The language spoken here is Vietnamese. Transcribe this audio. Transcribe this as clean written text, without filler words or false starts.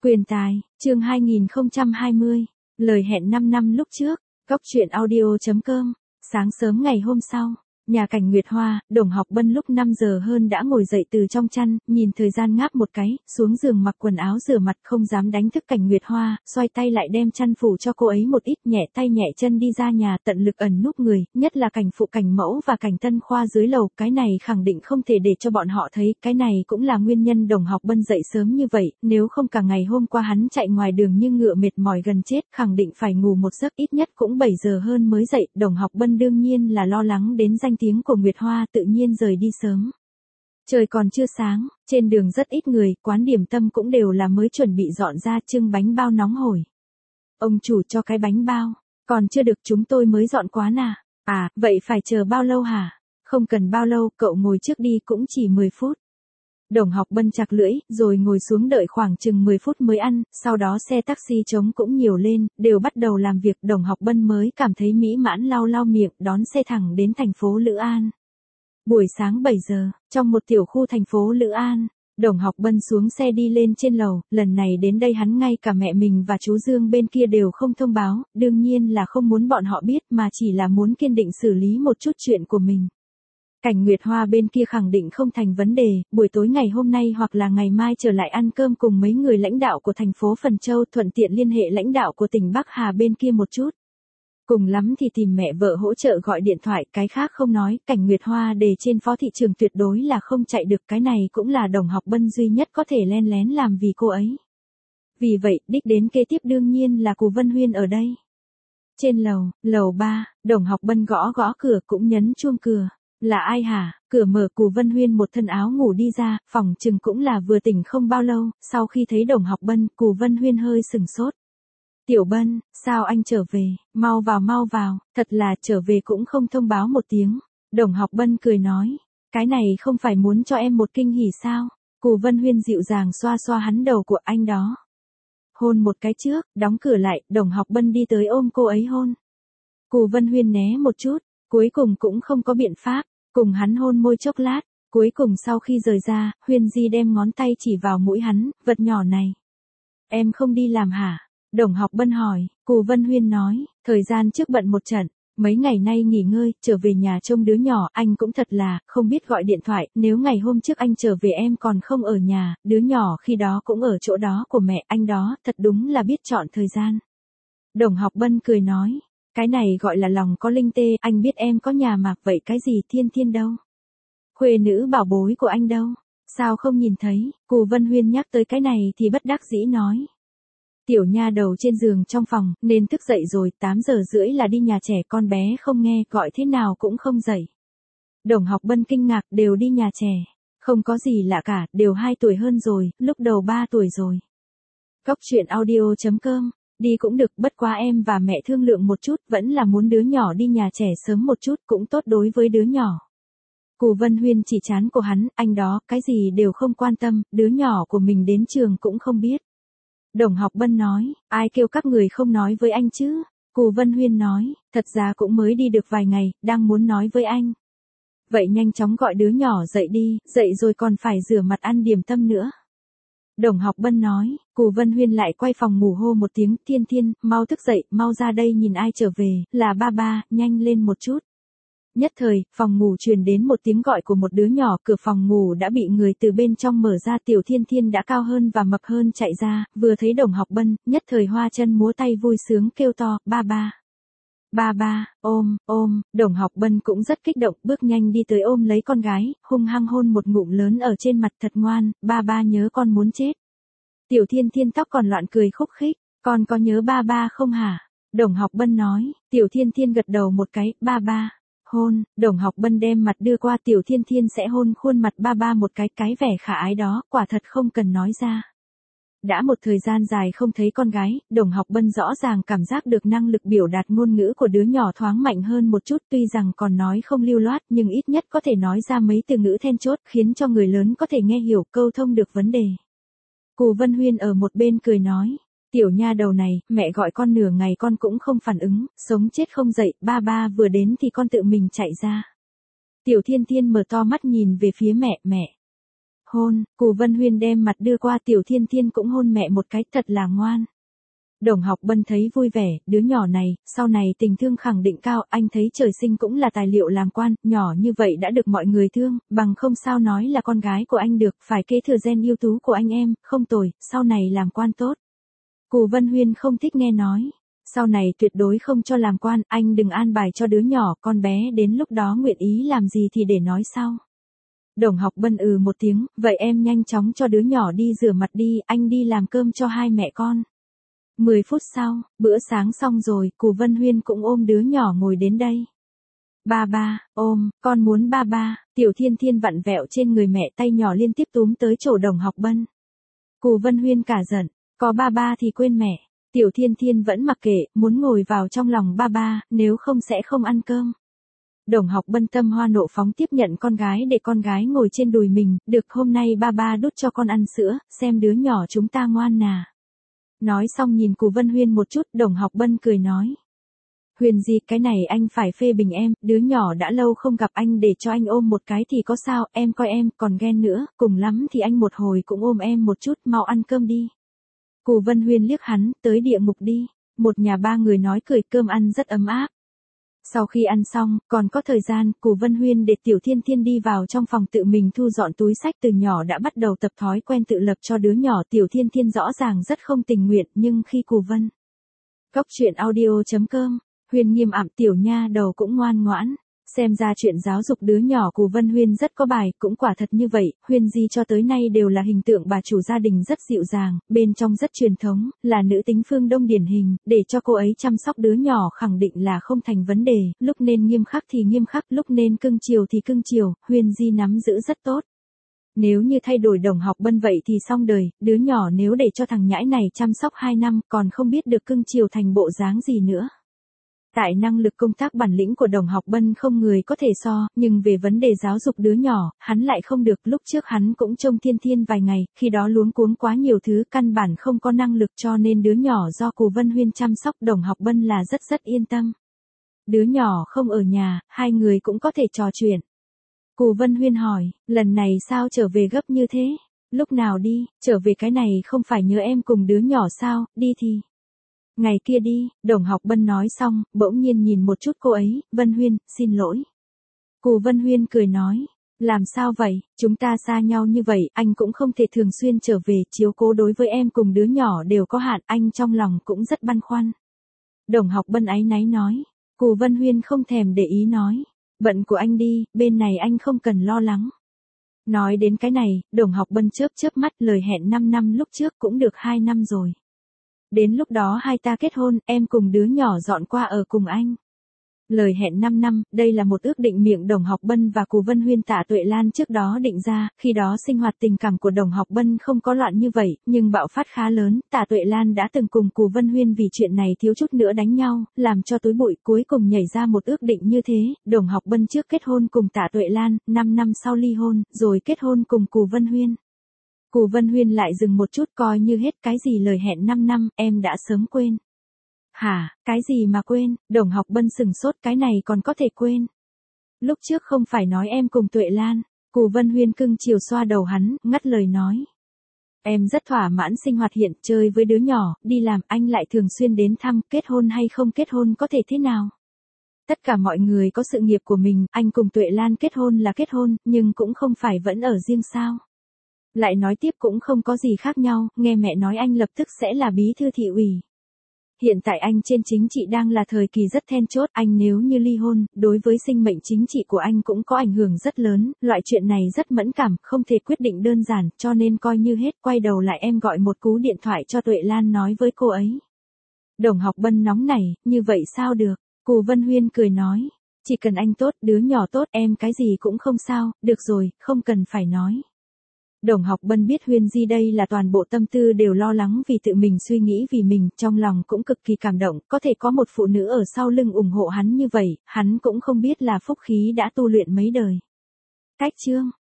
Quyền tài, chương 2020, lời hẹn 5 năm lúc trước, góc truyện audio.com, sáng sớm ngày hôm sau, nhà cảnh Nguyệt Hoa, Đồng Học Bân lúc 5 giờ hơn đã ngồi dậy từ trong chăn, nhìn thời gian ngáp một cái, xuống giường mặc quần áo rửa mặt không dám đánh thức cảnh Nguyệt Hoa, xoay tay lại đem chăn phủ cho cô ấy một ít, nhẹ tay nhẹ chân đi ra nhà, tận lực ẩn núp người, nhất là cảnh phụ cảnh mẫu và cảnh Tân Khoa dưới lầu, cái này khẳng định không thể để cho bọn họ thấy, cái này cũng là nguyên nhân Đồng Học Bân dậy sớm như vậy, nếu không cả ngày hôm qua hắn chạy ngoài đường như ngựa mệt mỏi gần chết, khẳng định phải ngủ một giấc ít nhất cũng 7 giờ hơn mới dậy, Đồng Học Bân đương nhiên là lo lắng đến danh tiếng của Nguyệt Hoa, tự nhiên rời đi sớm. Trời còn chưa sáng, trên đường rất ít người, quán điểm tâm cũng đều là mới chuẩn bị dọn ra trưng bánh bao nóng hổi. Ông chủ cho cái bánh bao, còn chưa được, chúng tôi mới dọn quán à? À, vậy phải chờ bao lâu hả? Không cần bao lâu, cậu ngồi trước đi, cũng chỉ 10 phút. Đồng Học Bân chặt lưỡi, rồi ngồi xuống đợi khoảng chừng 10 phút mới ăn, sau đó xe taxi trống cũng nhiều lên, đều bắt đầu làm việc, Đồng Học Bân mới cảm thấy mỹ mãn lau lau miệng, đón xe thẳng đến thành phố Lữ An. Buổi sáng 7 giờ, trong một tiểu khu thành phố Lữ An, Đồng Học Bân xuống xe đi lên trên lầu, lần này đến đây hắn ngay cả mẹ mình và chú Dương bên kia đều không thông báo, đương nhiên là không muốn bọn họ biết mà chỉ là muốn kiên định xử lý một chút chuyện của mình. Cảnh Nguyệt Hoa bên kia khẳng định không thành vấn đề, buổi tối ngày hôm nay hoặc là ngày mai trở lại ăn cơm cùng mấy người lãnh đạo của thành phố Phần Châu, thuận tiện liên hệ lãnh đạo của tỉnh Bắc Hà bên kia một chút. Cùng lắm thì tìm mẹ vợ hỗ trợ gọi điện thoại, cái khác không nói, Cảnh Nguyệt Hoa đề trên phó thị trường tuyệt đối là không chạy được, cái này cũng là Đồng Học Bân duy nhất có thể len lén làm vì cô ấy. Vì vậy, đích đến kế tiếp đương nhiên là Cù Vân Huyên ở đây. Trên lầu, lầu 3, Đồng Học Bân gõ gõ cửa cũng nhấn chuông cửa. Là ai hả? Cửa mở, Cù Vân Huyên một thân áo ngủ đi ra, phòng chừng cũng là vừa tỉnh không bao lâu, sau khi thấy Đồng Học Bân, Cù Vân Huyên hơi sừng sốt. Tiểu Bân, sao anh trở về, mau vào, thật là trở về cũng không thông báo một tiếng. Đồng Học Bân cười nói, cái này không phải muốn cho em một kinh hỉ sao? Cù Vân Huyên dịu dàng xoa xoa hắn đầu của anh đó. Hôn một cái trước, đóng cửa lại, Đồng Học Bân đi tới ôm cô ấy hôn. Cù Vân Huyên né một chút, cuối cùng cũng không có biện pháp, cùng hắn hôn môi chốc lát, cuối cùng sau khi rời ra, Huyên Di đem ngón tay chỉ vào mũi hắn, vật nhỏ này. Em không đi làm hả? Đồng Học Bân hỏi, Cù Vân Huyên nói, thời gian trước bận một trận, mấy ngày nay nghỉ ngơi, trở về nhà trông đứa nhỏ, anh cũng thật là, không biết gọi điện thoại, nếu ngày hôm trước anh trở về em còn không ở nhà, đứa nhỏ khi đó cũng ở chỗ đó của mẹ anh đó, thật đúng là biết chọn thời gian. Đồng Học Bân cười nói, cái này gọi là lòng có linh tê, anh biết em có nhà mà, vậy cái gì Thiên Thiên đâu? Khuê nữ bảo bối của anh đâu? Sao không nhìn thấy? Cù Vân Huyên nhắc tới cái này thì bất đắc dĩ nói. Tiểu nha đầu trên giường trong phòng, nên thức dậy rồi, 8 giờ rưỡi là đi nhà trẻ, con bé không nghe, gọi thế nào cũng không dậy. Đồng Học Bân kinh ngạc, đều đi nhà trẻ. Không có gì lạ cả, đều 2 tuổi hơn rồi, lúc đầu 3 tuổi rồi. Góc truyện audio.com, đi cũng được, bất quá em và mẹ thương lượng một chút, vẫn là muốn đứa nhỏ đi nhà trẻ sớm một chút, cũng tốt đối với đứa nhỏ. Cù Vân Huyên chỉ trán của hắn, anh đó, cái gì đều không quan tâm, đứa nhỏ của mình đến trường cũng không biết. Đồng Học Bân nói, ai kêu các người không nói với anh chứ? Cù Vân Huyên nói, thật ra cũng mới đi được vài ngày, đang muốn nói với anh. Vậy nhanh chóng gọi đứa nhỏ dậy đi, dậy rồi còn phải rửa mặt ăn điểm tâm nữa. Đồng Học Bân nói, Cù Vân Huyên lại quay phòng ngủ hô một tiếng, Thiên Thiên, mau thức dậy, mau ra đây nhìn ai trở về, là ba ba, nhanh lên một chút. Nhất thời, phòng ngủ truyền đến một tiếng gọi của một đứa nhỏ, cửa phòng ngủ đã bị người từ bên trong mở ra, Tiểu Thiên Thiên đã cao hơn và mập hơn chạy ra, vừa thấy Đồng Học Bân, nhất thời hoa chân múa tay vui sướng kêu to, ba ba. Ba ba, ôm, Đồng Học Bân cũng rất kích động, bước nhanh đi tới ôm lấy con gái, hung hăng hôn một ngụm lớn ở trên mặt, thật ngoan, ba ba nhớ con muốn chết. Tiểu Thiên Thiên tóc còn loạn cười khúc khích, con có nhớ ba ba không hả? Đồng Học Bân nói, Tiểu Thiên Thiên gật đầu một cái, ba ba. Hôn, Đồng Học Bân đem mặt đưa qua, Tiểu Thiên Thiên sẽ hôn khuôn mặt ba ba một cái vẻ khả ái đó, quả thật không cần nói ra. Đã một thời gian dài không thấy con gái, Đồng Học Bân rõ ràng cảm giác được năng lực biểu đạt ngôn ngữ của đứa nhỏ thoáng mạnh hơn một chút, tuy rằng còn nói không lưu loát nhưng ít nhất có thể nói ra mấy từ ngữ then chốt, khiến cho người lớn có thể nghe hiểu, câu thông được vấn đề. Cù Vân Huyên ở một bên cười nói, tiểu nha đầu này, mẹ gọi con nửa ngày con cũng không phản ứng, sống chết không dậy, ba ba vừa đến thì con tự mình chạy ra. Tiểu Thiên Thiên mở to mắt nhìn về phía mẹ, mẹ. Hôn, Cù Vân Huyên đem mặt đưa qua, Tiểu Thiên Thiên cũng hôn mẹ một cái, thật là ngoan. Đồng Học Bân thấy vui vẻ, đứa nhỏ này, sau này tình thương khẳng định cao, anh thấy trời sinh cũng là tài liệu làm quan, nhỏ như vậy đã được mọi người thương, bằng không sao nói là con gái của anh được, phải kế thừa gen ưu tú của anh em, không tồi, sau này làm quan tốt. Cù Vân Huyên không thích nghe nói. Sau này tuyệt đối không cho làm quan, anh đừng an bài cho đứa nhỏ, con bé đến lúc đó nguyện ý làm gì thì để nói sau. Đồng Học Bân một tiếng, vậy em nhanh chóng cho đứa nhỏ đi rửa mặt đi, anh đi làm cơm cho hai mẹ con. 10 phút sau, bữa sáng xong rồi, Cù Vân Huyên cũng ôm đứa nhỏ ngồi đến đây. Ba ba, ôm, con muốn ba ba, Tiểu Thiên Thiên vặn vẹo trên người mẹ, tay nhỏ liên tiếp túm tới chỗ Đồng Học Bân. Cù Vân Huyên cả giận, có ba ba thì quên mẹ. Tiểu Thiên Thiên vẫn mặc kệ, muốn ngồi vào trong lòng ba ba, nếu không sẽ không ăn cơm. Đồng Học Bân tâm hoa nộ phóng tiếp nhận con gái để con gái ngồi trên đùi mình, được hôm nay ba ba đút cho con ăn sữa, xem đứa nhỏ chúng ta ngoan nà. Nói xong nhìn Cù Vân Huyên một chút, Đồng Học Bân cười nói. Huyền gì, cái này anh phải phê bình em, đứa nhỏ đã lâu không gặp anh, để cho anh ôm một cái thì có sao, em coi em còn ghen nữa, cùng lắm thì anh một hồi cũng ôm em một chút, mau ăn cơm đi. Cù Vân Huyên liếc hắn, tới địa ngục đi. Một nhà ba người nói cười, cơm ăn rất ấm áp. Sau khi ăn xong, còn có thời gian, Cù Vân Huyên để Tiểu Thiên Thiên đi vào trong phòng tự mình thu dọn túi sách, từ nhỏ đã bắt đầu tập thói quen tự lập cho đứa nhỏ. Tiểu Thiên Thiên rõ ràng rất không tình nguyện, nhưng khi Cù Vân Cốc truyện audio.com, Huyên nghiêm ẵm, tiểu nha đầu cũng ngoan ngoãn. Xem ra chuyện giáo dục đứa nhỏ Cù Vân Huyên rất có bài, cũng quả thật như vậy, Huyên Di cho tới nay đều là hình tượng bà chủ gia đình rất dịu dàng, bên trong rất truyền thống, là nữ tính phương Đông điển hình, để cho cô ấy chăm sóc đứa nhỏ khẳng định là không thành vấn đề, lúc nên nghiêm khắc thì nghiêm khắc, lúc nên cưng chiều thì cưng chiều, Huyên Di nắm giữ rất tốt. Nếu như thay đổi Đồng Học Bân vậy thì xong đời, đứa nhỏ nếu để cho thằng nhãi này chăm sóc 2 năm còn không biết được cưng chiều thành bộ dáng gì nữa. Tại năng lực công tác bản lĩnh của Đồng Học Bân không người có thể so, nhưng về vấn đề giáo dục đứa nhỏ, hắn lại không được. Lúc trước hắn cũng trông Thiên Thiên vài ngày, khi đó luống cuống quá nhiều thứ, căn bản không có năng lực, cho nên đứa nhỏ do Cù Vân Huyên chăm sóc, Đồng Học Bân là rất yên tâm. Đứa nhỏ không ở nhà, hai người cũng có thể trò chuyện. Cù Vân Huyên hỏi, lần này sao trở về gấp như thế? Lúc nào đi, trở về cái này không phải nhớ em cùng đứa nhỏ sao, đi thì ngày kia đi. Đồng Học Bân nói xong, bỗng nhiên nhìn một chút cô ấy, Vân Huyên, xin lỗi. Cù Vân Huyên cười nói, làm sao vậy, chúng ta xa nhau như vậy, anh cũng không thể thường xuyên trở về, chiếu cố đối với em cùng đứa nhỏ đều có hạn, anh trong lòng cũng rất băn khoăn. Đồng Học Bân áy náy nói. Cù Vân Huyên không thèm để ý nói, bận của anh đi, bên này anh không cần lo lắng. Nói đến cái này, Đồng Học Bân chớp mắt, lời hẹn 5 năm lúc trước cũng được 2 năm rồi. Đến lúc đó hai ta kết hôn, em cùng đứa nhỏ dọn qua ở cùng anh. Lời hẹn 5 năm, đây là một ước định miệng Đồng Học Bân và Cù Vân Huyên Tạ Tuệ Lan trước đó định ra, khi đó sinh hoạt tình cảm của Đồng Học Bân không có loạn như vậy, nhưng bạo phát khá lớn, Tạ Tuệ Lan đã từng cùng Cù Vân Huyên vì chuyện này thiếu chút nữa đánh nhau, làm cho túi bụi, cuối cùng nhảy ra một ước định như thế. Đồng Học Bân trước kết hôn cùng Tạ Tuệ Lan, 5 năm sau ly hôn, rồi kết hôn cùng Cù Vân Huyên. Cù Vân Huyên lại dừng một chút, coi như hết, cái gì lời hẹn 5 năm, em đã sớm quên. Hả, cái gì mà quên? Đồng Học Bân sừng sốt, cái này còn có thể quên. Lúc trước không phải nói em cùng Tuệ Lan. Cù Vân Huyên cưng chiều xoa đầu hắn, ngắt lời nói. Em rất thỏa mãn sinh hoạt hiện, chơi với đứa nhỏ, đi làm, anh lại thường xuyên đến thăm, kết hôn hay không kết hôn có thể thế nào? Tất cả mọi người có sự nghiệp của mình, anh cùng Tuệ Lan kết hôn là kết hôn, nhưng cũng không phải vẫn ở riêng sao? Lại nói tiếp cũng không có gì khác nhau, nghe mẹ nói anh lập tức sẽ là bí thư thị ủy. Hiện tại anh trên chính trị đang là thời kỳ rất then chốt, anh nếu như ly hôn, đối với sinh mệnh chính trị của anh cũng có ảnh hưởng rất lớn, loại chuyện này rất mẫn cảm, không thể quyết định đơn giản, cho nên coi như hết. Quay đầu lại em gọi một cú điện thoại cho Tuệ Lan nói với cô ấy. Đồng Học Bân nóng nảy, như vậy sao được? Cù Vân Huyên cười nói, chỉ cần anh tốt, đứa nhỏ tốt, em cái gì cũng không sao, được rồi, không cần phải nói. Đồng Học Bân biết Huyên Di đây là toàn bộ tâm tư đều lo lắng vì tự mình, suy nghĩ vì mình, trong lòng cũng cực kỳ cảm động, có thể có một phụ nữ ở sau lưng ủng hộ hắn như vậy, hắn cũng không biết là phúc khí đã tu luyện mấy đời. Cách chương